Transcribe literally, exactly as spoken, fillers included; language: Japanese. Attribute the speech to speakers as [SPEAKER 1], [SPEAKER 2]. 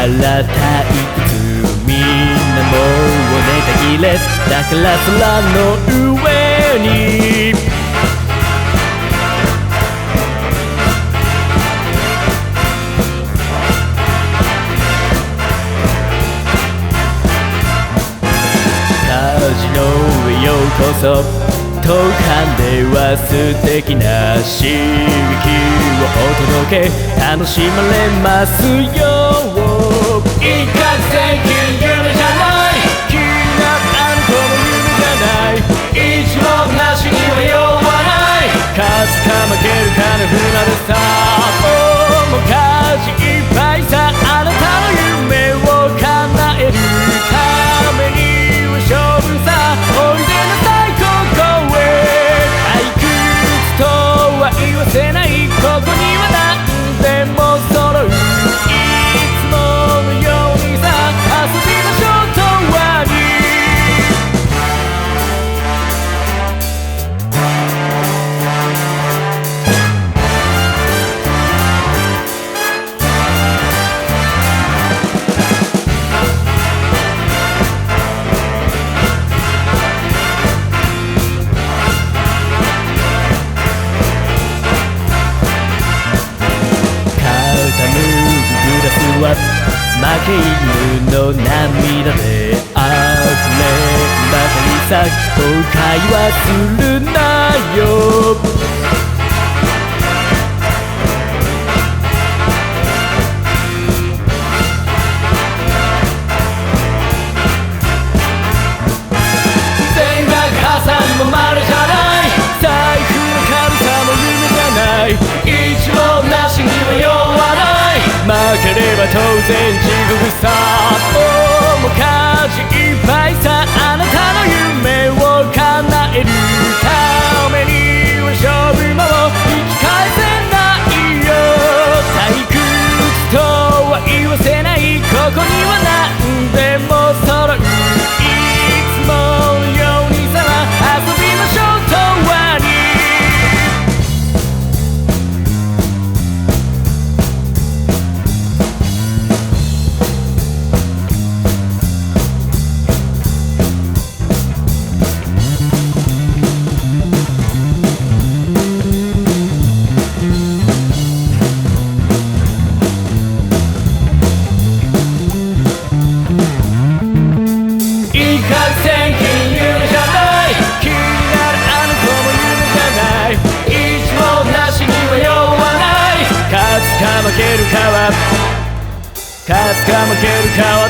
[SPEAKER 1] から退屈みんなもうネタ切れだから空の上にカジノへようこそ当館では素敵な刺激をお届け楽しまれますよ一攫千金夢じゃない気になるあの子も夢じゃない一問なしには酔わない勝つか負けるかの船でさもう価値いっぱいさあなたの夢を叶えるためには勝負さおいでなさい言わせないここには何でも揃ういつものようにさ遊びましょう永遠に負け犬の涙で溢れんばかりさ後悔はするなよ全額破産もまるじゃない財布の軽さも夢じゃない一問なしには酔わない負ければ当然地獄さもう価値いっぱいさあなたの夢を叶えるためには勝負も引き返せないよ退屈とは言わせないここには何でも揃ういつものようにさ遊びましょう永遠に勝つか負けるかは勝つか負けるかは